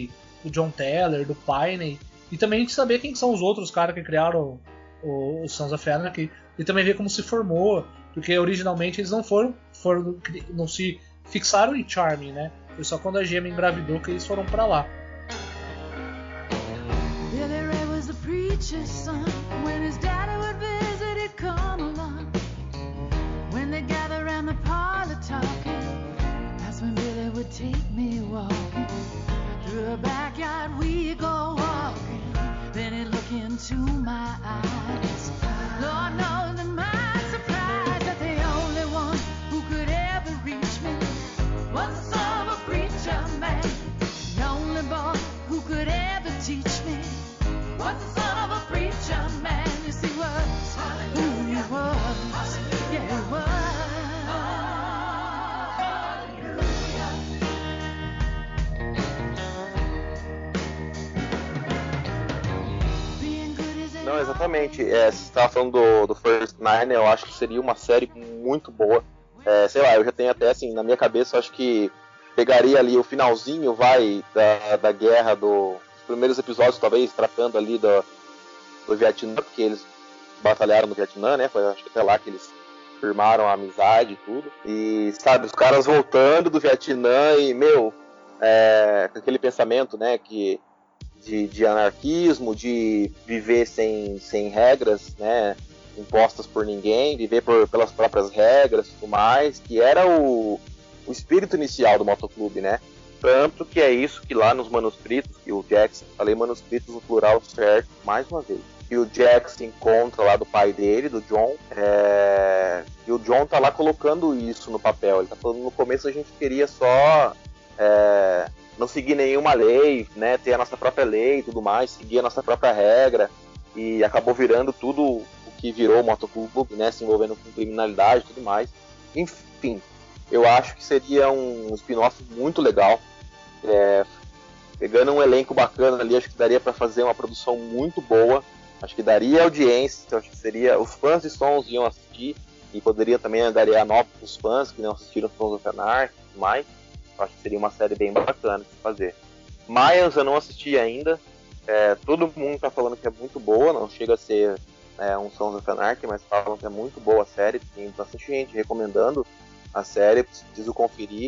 do John Teller, do Piney, e também a gente saber quem são os outros caras que criaram o, o Sons of Anarchy, e também ver como se formou, porque originalmente eles não foram, foram não se fixaram em Charming, né? Foi só quando a Gemma engravidou que eles foram pra lá. Billy Ray was the preacher's son. When his daddy would visit, he'd come along. When they gather around the parlor talking, that's when Billy would take me walking. Through a backyard we go walking. Then he'd look into my eyes. Lord knows that my surprise that the only one who could ever reach me was the son of a preacher man. The only boy who could ever teach me was the son of a preacher man. Yes, he was who he was. Yeah, he was. Não, exatamente. É, você estava falando do, do First Nine, eu acho que seria uma série muito boa. É, sei lá, eu já tenho até assim, na minha cabeça, eu acho que pegaria ali o finalzinho, vai, da, da guerra, do, dos primeiros episódios, talvez, tratando ali do, do Vietnã, porque eles batalharam no Vietnã, né? Foi, acho que até lá que eles firmaram a amizade e tudo. E, sabe, os caras voltando do Vietnã e, meu, é, com aquele pensamento, né, que... De, de anarquismo, de viver sem, sem regras, né, impostas por ninguém, viver por, pelas próprias regras e tudo mais, que era o, o espírito inicial do motoclube, né? Tanto que é isso que lá nos manuscritos, que o Jackson, falei manuscritos no plural certo, mais uma vez, que o Jackson encontra lá do pai dele, do John, é, e o John tá lá colocando isso no papel. Ele tá falando, no começo a gente queria só... É, não seguir nenhuma lei, né, ter a nossa própria lei e tudo mais, seguir a nossa própria regra, e acabou virando tudo o que virou o motoclube, né, se envolvendo com criminalidade e tudo mais. Enfim, eu acho que seria um spin-off muito legal, é, pegando um elenco bacana ali, acho que daria para fazer uma produção muito boa, acho que daria audiência, acho que seria, os fãs de Sons iam assistir, e poderia também angariar novos fãs que não assistiram Sons of Anarchy e tudo mais. Acho que seria uma série bem bacana de se fazer. Mayans eu não assisti ainda. É, todo mundo tá falando que é muito boa. Não chega a ser é, um Sons of Anarchy, mas falam que é muito boa a série. Tem bastante gente recomendando a série. Preciso conferir.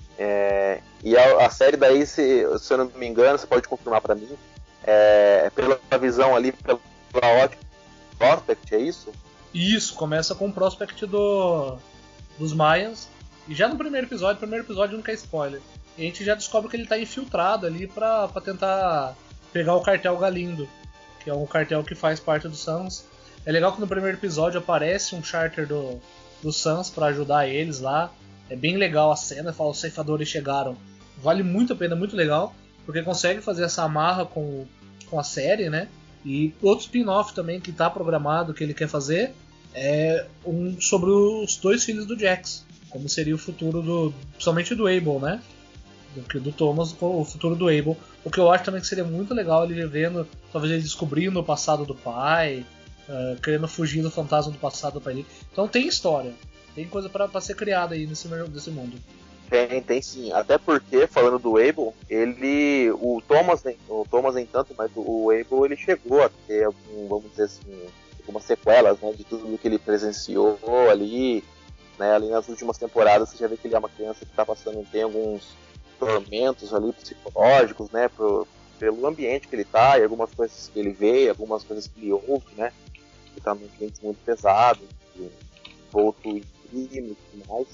É, e a, a série daí, se, se eu não me engano, você pode confirmar pra mim. É, pela visão ali, pela ótica Prospect, é isso? Isso, começa com o Prospect do, dos Mayans. E já no primeiro episódio, o primeiro episódio nunca é spoiler, e a gente já descobre que ele tá infiltrado ali pra, pra tentar pegar o cartel Galindo, que é um cartel que faz parte do Suns. É legal que no primeiro episódio aparece um charter do, do Suns pra ajudar eles lá. É bem legal a cena, fala, os ceifadores chegaram. Vale muito a pena, muito legal, porque consegue fazer essa amarra com, com a série, né? E outro spin-off também que tá programado, que ele quer fazer, é um sobre os dois filhos do Jax. Como seria o futuro do, principalmente do Abel, né? Do, do Thomas, o futuro do Abel. O que eu acho também que seria muito legal ele vivendo, talvez ele descobrindo o passado do pai, uh, querendo fugir do fantasma do passado do pai dele. Então tem história, tem coisa pra, pra ser criada aí nesse, nesse mundo. Tem, tem sim. Até porque, falando do Abel, ele. O Thomas, o Thomas nem tanto, mas o Abel ele chegou a ter algum, vamos dizer assim, algumas sequelas, né? De tudo que ele presenciou ali. Né, ali nas últimas temporadas você já vê que ele é uma criança que está passando, tem alguns tormentos ali psicológicos, né, pro, pelo ambiente que ele está, e algumas coisas que ele vê, algumas coisas que ele ouve, né, ele está num ambiente muito pesado, volto em crime e tudo mais,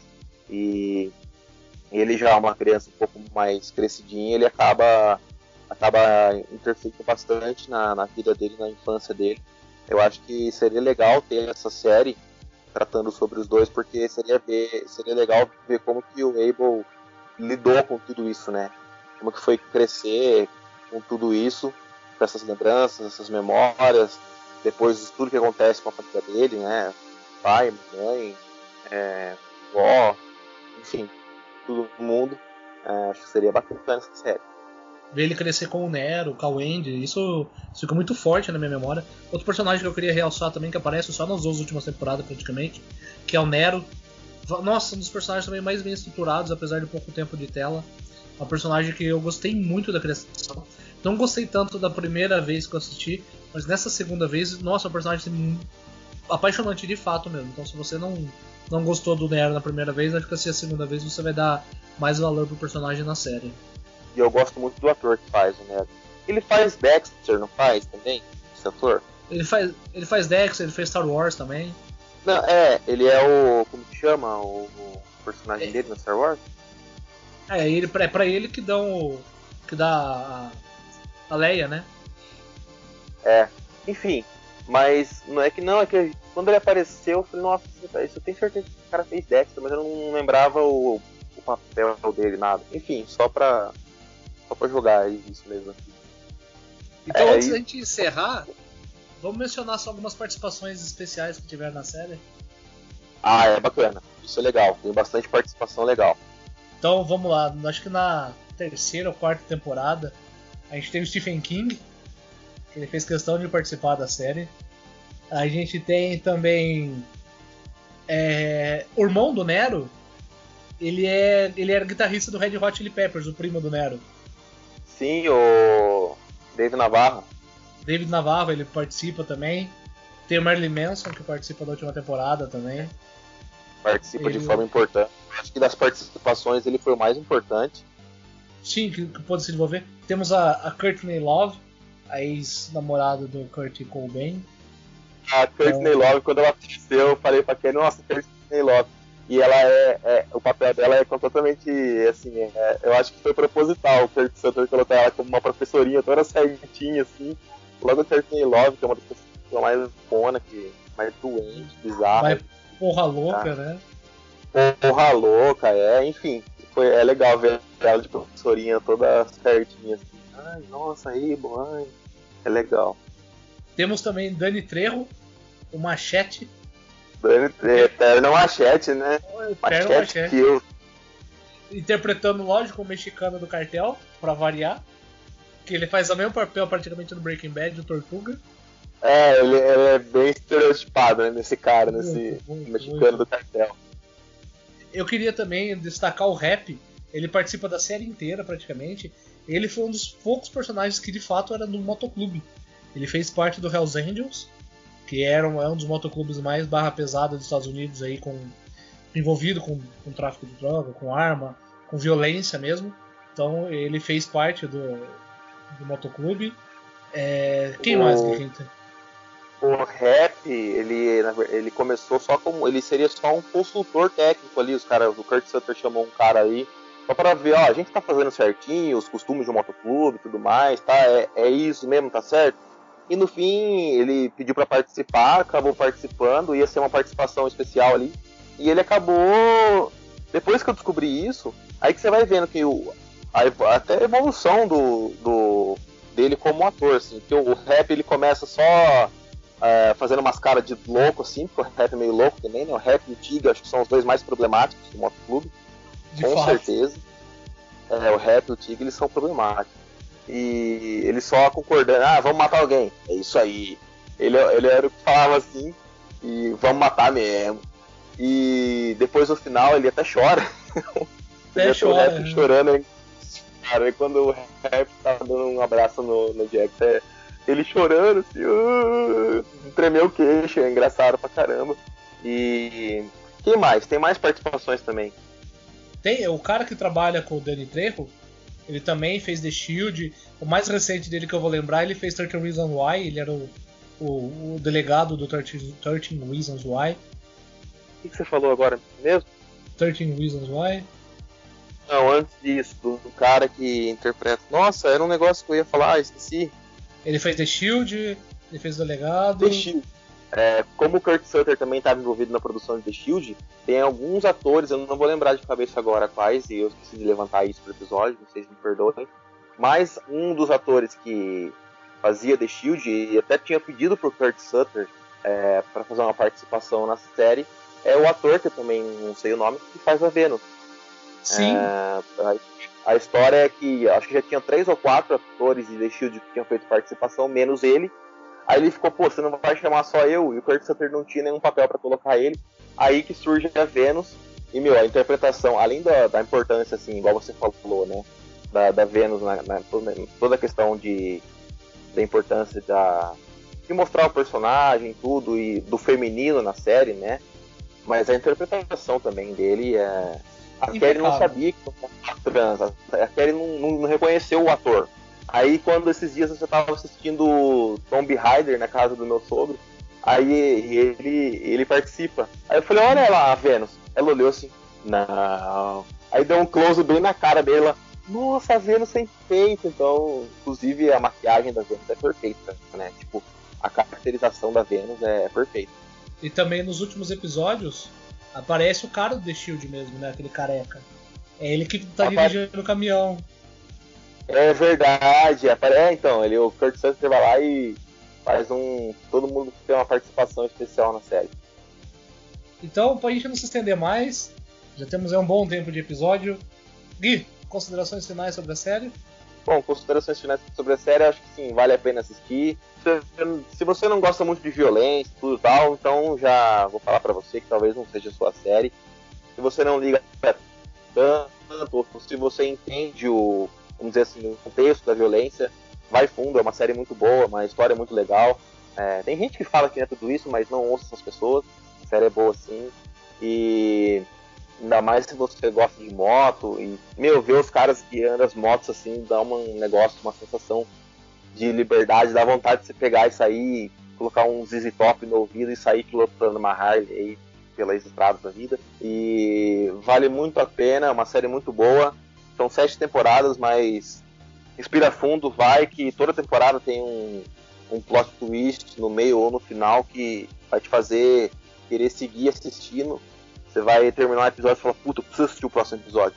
e ele já é uma criança um pouco mais crescidinha, ele acaba, acaba interferindo bastante na, na vida dele, na infância dele. Eu acho que seria legal ter essa série tratando sobre os dois, porque seria, ver, seria legal ver como que o Abel lidou com tudo isso, né? Como que foi crescer com tudo isso, com essas lembranças, essas memórias, depois de tudo que acontece com a família dele, né? Pai, mãe, é, vó, enfim, todo mundo. É, acho que seria bacana essa série. Ver ele crescer com o Nero, com a Wendy, isso, isso fica muito forte na minha memória. Outro personagem que eu queria realçar também, que aparece só nas duas últimas temporadas praticamente, que é o Nero. Nossa, um dos personagens também mais bem estruturados, apesar de pouco tempo de tela. É um personagem que eu gostei muito da criação. Não gostei tanto da primeira vez que eu assisti, mas nessa segunda vez, nossa, o personagem é apaixonante de fato mesmo. Então se você não, não gostou do Nero na primeira vez, acho que assim a segunda vez você vai dar mais valor pro personagem na série. E eu gosto muito do ator que faz o Nero. Ele faz Dexter, não faz também? Esse ator? Ele faz, ele faz Dexter, ele fez Star Wars também. Não, é, ele é o... como que chama o, o personagem é. dele no Star Wars? É, ele, é pra ele que dão o, que dá a, a Leia, né? É, enfim, mas não é que não, é que quando ele apareceu eu falei, nossa, isso eu tenho certeza que o cara fez Dexter, mas eu não lembrava o, o papel dele, nada. Enfim, só pra, só pra jogar isso mesmo aqui. Então é, antes e... da gente encerrar, vamos mencionar só algumas participações especiais que tiveram na série. Ah, é bacana, isso é legal, tem bastante participação legal. Então vamos lá, acho que na terceira ou quarta temporada a gente teve o Stephen King, que ele fez questão de participar da série. A gente tem também é, o irmão do Nero, ele, é, ele era guitarrista do Red Hot Chili Peppers, o primo do Nero. Sim, o Dave Navarro. David Navarro, ele participa também. Tem o Marilyn Manson, que participa da última temporada também. Participa ele... de forma importante. Acho que das participações ele foi o mais importante. Sim, que, que pôde se desenvolver. Temos a, a Courtney Love, a ex-namorada do Kurt Cobain. A Courtney então... Love, quando ela apareceu, eu falei pra quem, nossa, Courtney Love. E ela é, é, o papel dela é completamente, assim, é, eu acho que foi proposital. O Kurt Sutter colocar ela como uma professorinha toda certinha, assim. Logo a Courtney Love, que é uma das pessoas mais fona, que mais doente, bizarra. Mas porra louca, ah. né? Porra louca, é, enfim. Foi, é legal ver ela de professorinha toda certinha, assim. Ai, nossa, aí, mãe. É legal. Temos também Danny Trejo, o Machete. Danny Trejo, Eterno Machete, né? Eterno Machete. Kill. Interpretando, lógico, o mexicano do cartel, pra variar. Que ele faz o mesmo papel praticamente no Breaking Bad, o Tortuga. É, ele, ele é bem estereotipado, né, nesse cara, nesse muito, muito, mexicano muito. do cartel. Eu queria também destacar o Rap. Ele participa da série inteira, praticamente. Ele foi um dos poucos personagens que, de fato, era do motoclube. Ele fez parte do Hells Angels, que era um, é um dos motoclubes mais barra pesada dos Estados Unidos, aí, com, envolvido com, com tráfico de droga, com arma, com violência mesmo. Então, ele fez parte do, do motoclube. É, quem o... mais que quem tem? O Rap, ele, ele começou só como... Ele seria só um consultor técnico ali. Os cara, o Kurt Sutter chamou um cara aí só pra ver, ó, a gente tá fazendo certinho, os costumes de um motoclube e tudo mais, tá? É, é isso mesmo, tá certo? E no fim, ele pediu pra participar, acabou participando, ia ser uma participação especial ali. E ele acabou... Depois que eu descobri isso, aí que você vai vendo que o, a, até a evolução do, do, dele como ator, assim. Que o, o Rap, ele começa só... É, fazendo umas caras de louco, assim, porque o Rap é meio louco também, né? O Rap e o Tig, acho que são os dois mais problemáticos do motoclube, com fato. certeza. É, o Rap e o Tig, eles são problemáticos. E ele só concordando, ah, vamos matar alguém, é isso aí. Ele, ele era o que falava assim, e vamos matar mesmo. E depois no final ele até chora. Até chora, o Rap né? chorando, hein? Cara, e quando o Rap tá dando um abraço no, no Jack, é... ele chorando, assim, uh, tremeu o queixo, é engraçado pra caramba. E quem mais? Tem mais participações também. Tem o cara que trabalha com o Danny Trejo, ele também fez The Shield. O mais recente dele que eu vou lembrar, ele fez thirteen Reasons Why, ele era o, o, o delegado do thirteen Reasons Why. O que, que você falou agora mesmo? thirteen Reasons Why. Não, antes disso, do, do cara que interpreta. Nossa, era um negócio que eu ia falar, ah, esqueci. Ele fez The Shield, ele fez o delegado. The Shield. É, como o Kurt Sutter também estava envolvido na produção de The Shield, tem alguns atores, eu não vou lembrar de cabeça agora quais, e eu esqueci de levantar isso pro episódio, vocês me perdoem, mas um dos atores que fazia The Shield, e até tinha pedido pro Kurt Sutter é, para fazer uma participação na série, é o ator, que eu também não sei o nome, que faz a Venom. Sim. É, a, a história é que acho que já tinha três ou quatro atores de The Shield que tinham feito participação, menos ele. Aí ele ficou, pô, você não vai chamar só eu? E o Kurt Sutter não tinha nenhum papel pra colocar ele. Aí que surge a Venus. E, meu, a interpretação, além da, da importância, assim, igual você falou, né? da, da Venus, na, na, toda a questão de, da importância da, de mostrar o personagem, tudo, e do feminino na série, né? Mas a interpretação também dele é... A Kelly não sabia que era trans, a Kelly não, não, não reconheceu o ator. Aí quando esses dias eu estava assistindo Tomb Raider na casa do meu sogro, aí ele, ele participa. Aí eu falei, olha lá a Venus. Ela olhou assim, não. Aí deu um close bem na cara dela. Nossa, a Venus sem peito. Então, inclusive a maquiagem da Venus é perfeita, né? Tipo, a caracterização da Venus é perfeita. E também nos últimos episódios aparece o cara do The Shield mesmo, né? Aquele careca. É ele que tá Apare... dirigindo o caminhão. É verdade. É, então, ele, o Kurt Sutter vai lá e faz um... Todo mundo tem uma participação especial na série. Então, pra gente não se estender mais, já temos aí um bom tempo de episódio. Gui, considerações finais sobre a série? Bom, considerações finais sobre a série, acho que sim, vale a pena assistir. Se, se você não gosta muito de violência e tudo e tal, então já vou falar pra você que talvez não seja a sua série. Se você não liga tanto, ou se você entende o, vamos dizer assim, o contexto da violência, vai fundo, é uma série muito boa, uma história muito legal. É, tem gente que fala que não é tudo isso, mas não ouça essas pessoas. A série é boa sim. E ainda mais se você gosta de moto. E, meu, ver os caras que andam as motos assim dá um negócio, uma sensação de liberdade, dá vontade de você pegar e sair, colocar um Z Z Top no ouvido e sair pilotando uma Harley aí pelas estradas da vida. E vale muito a pena, é uma série muito boa. São sete temporadas, mas respira fundo, vai, que toda temporada tem um, um plot twist no meio ou no final que vai te fazer querer seguir assistindo. Você vai terminar um episódio e falar, puta, eu preciso assistir o próximo episódio.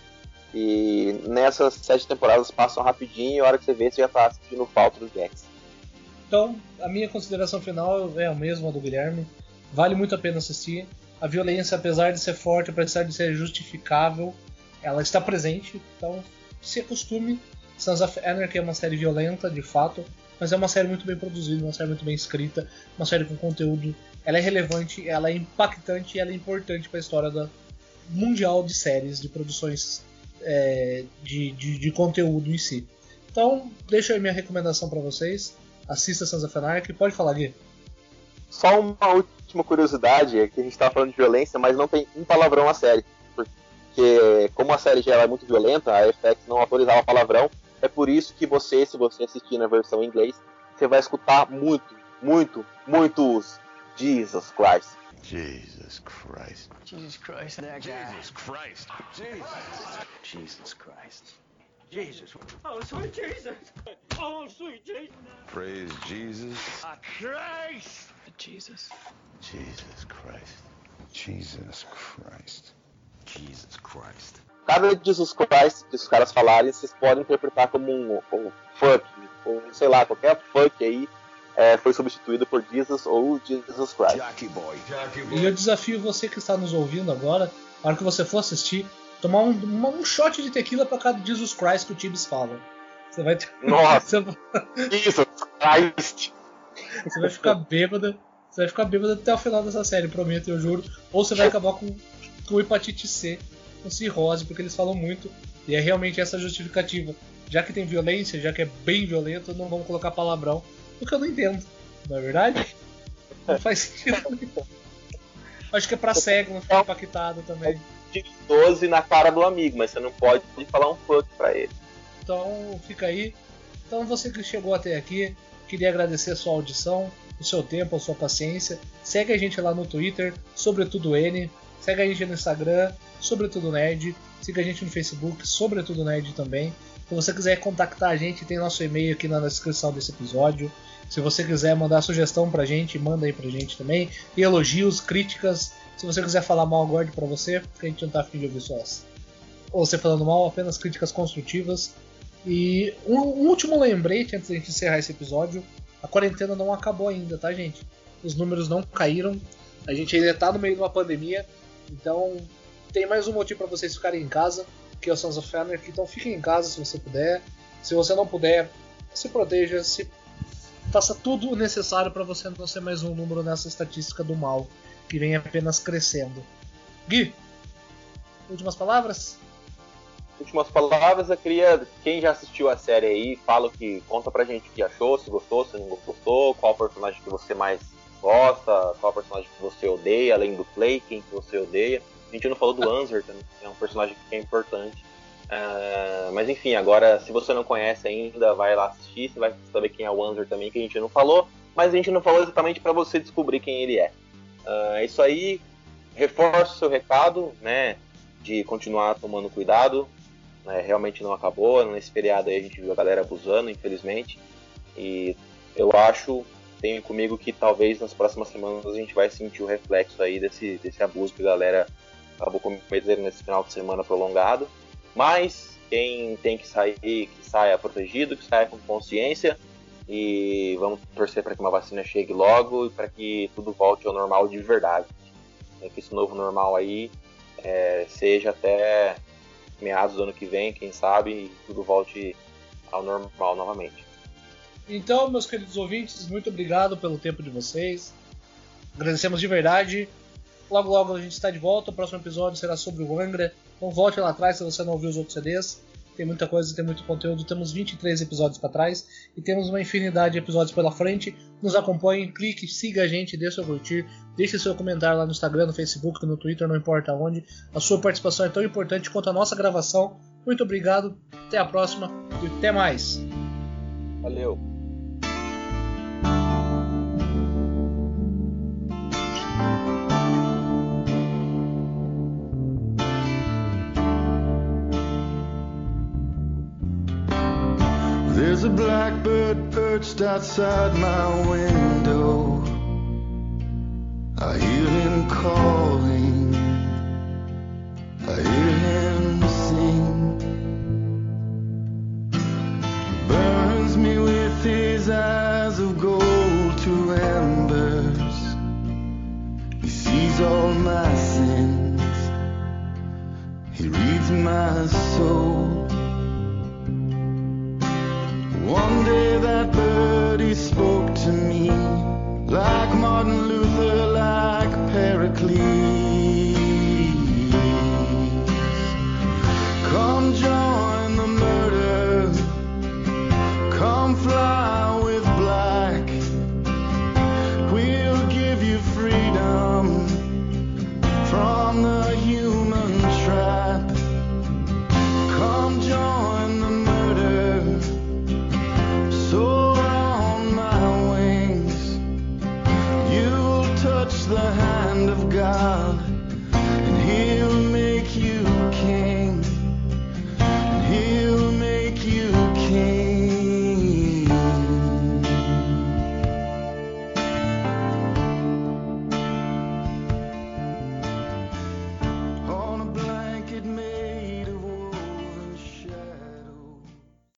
E nessas sete temporadas passam rapidinho e a hora que você vê, você já tá assistindo o Falta dos Jacks. Então, a minha consideração final é a mesma do Guilherme. Vale muito a pena assistir. A violência, apesar de ser forte, apesar de ser justificável, ela está presente. Então, se acostume. Sons of Anarchy é uma série violenta, de fato, mas é uma série muito bem produzida, uma série muito bem escrita, uma série com conteúdo. Ela é relevante, ela é impactante e ela é importante para a história da mundial de séries, de produções é, de, de, de conteúdo em si. Então, deixo aí minha recomendação para vocês. Assista Sons of Anarchy. Pode falar, Gui. Só uma última curiosidade, é que a gente estava falando de violência, mas não tem um palavrão na série. Porque como a série já é muito violenta, a F X não autorizava palavrão. É por isso que você, se você assistir na versão em inglês, você vai escutar muito, muito, muitos Jesus Christ. Jesus Christ. Jesus Christ, that guy. Jesus Christ. Jesus. Jesus Christ. Jesus. Oh, sweet Jesus. Oh, sweet Jesus. Praise Jesus. Christ. Jesus. Jesus Christ. Jesus Christ. Jesus Christ. Cada Jesus Christ que os caras falarem, vocês podem interpretar como um, um fuck, ou sei lá, qualquer fuck aí é, foi substituído por Jesus ou Jesus Christ. Jackie Boy. Jackie Boy. E eu desafio você que está nos ouvindo agora, na hora que você for assistir, tomar um, uma, um shot de tequila para cada Jesus Christ que o Tibbs fala. Você vai ter... Nossa! você... Jesus Christ! Você vai ficar bêbada. Você vai ficar bêbada até o final dessa série, prometo, eu juro. Ou você vai acabar com, com hepatite C, com cirrose, porque eles falam muito. E é realmente essa justificativa. Já que tem violência, já que é bem violento, não vamos colocar palavrão. Porque eu não entendo. Não é verdade? Não faz sentido. Acho que é pra cego, não ficar impactado também. doze na cara do amigo, mas você não pode falar um fuck pra ele. Então fica aí. Então você que chegou até aqui, queria agradecer a sua audição, o seu tempo, a sua paciência. Segue a gente lá no Twitter, Sobretudo N. Segue a gente no Instagram, Sobretudo Nerd. Siga a gente no Facebook, Sobretudo Nerd também. Se você quiser contactar a gente, tem nosso e-mail aqui na descrição desse episódio. Se você quiser mandar sugestão pra gente, manda aí pra gente também. E elogios, críticas. Se você quiser falar mal, guarde pra você, porque a gente não tá afim de ouvir só essa. Ou você falando mal, apenas críticas construtivas. E um, um último lembrete antes da gente encerrar esse episódio. A quarentena não acabou ainda, tá, gente? Os números não caíram. A gente ainda tá no meio de uma pandemia. Então tem mais um motivo para vocês ficarem em casa, que é o Sons of Anarchy. Então fiquem em casa se você puder. Se você não puder, se proteja, se... faça tudo o necessário para você não ser mais um número nessa estatística do mal, que vem apenas crescendo. Gui, últimas palavras? últimas palavras, eu queria, quem já assistiu a série aí, fala o que, conta pra gente o que achou, se gostou, se não gostou, qual personagem que você mais gosta, qual personagem que você odeia, além do Clay, quem que você odeia. A gente não falou do Anzor também, que é um personagem que é importante. Uh, mas enfim, agora, se você não conhece ainda, vai lá assistir, você vai saber quem é o Anzor também, que a gente não falou, mas a gente não falou exatamente pra você descobrir quem ele é. Uh, é isso aí, reforça o seu recado, né, de continuar tomando cuidado. É, realmente não acabou, nesse feriado aí a gente viu a galera abusando, infelizmente, e eu acho, tenho comigo que talvez nas próximas semanas a gente vai sentir o reflexo aí desse, desse abuso que a galera acabou cometendo nesse final de semana prolongado, mas quem tem que sair, que saia protegido, que saia com consciência, e vamos torcer para que uma vacina chegue logo e para que tudo volte ao normal de verdade, é que esse novo normal aí é, seja até meados do ano que vem, quem sabe, e tudo volte ao normal novamente. Então, meus queridos ouvintes, muito obrigado pelo tempo de vocês. Agradecemos de verdade. Logo, logo a gente está de volta. O próximo episódio será sobre o Angra. Então volte lá atrás se você não ouviu os outros C Ds. Tem muita coisa, tem muito conteúdo. Temos vinte e três episódios para trás e temos uma infinidade de episódios pela frente. Nos acompanhem, clique, siga a gente, deixe seu curtir, deixe seu comentário lá no Instagram, no Facebook, no Twitter, não importa onde. A sua participação é tão importante quanto a nossa gravação. Muito obrigado, até a próxima e até mais. Valeu. There's a blackbird perched outside my window. I hear him calling, I hear him sing. Burns me with his eyes of gold to embers. He sees all my sins, he reads my soul. One day that bird, he spoke to me like Martin Luther, like Pericles.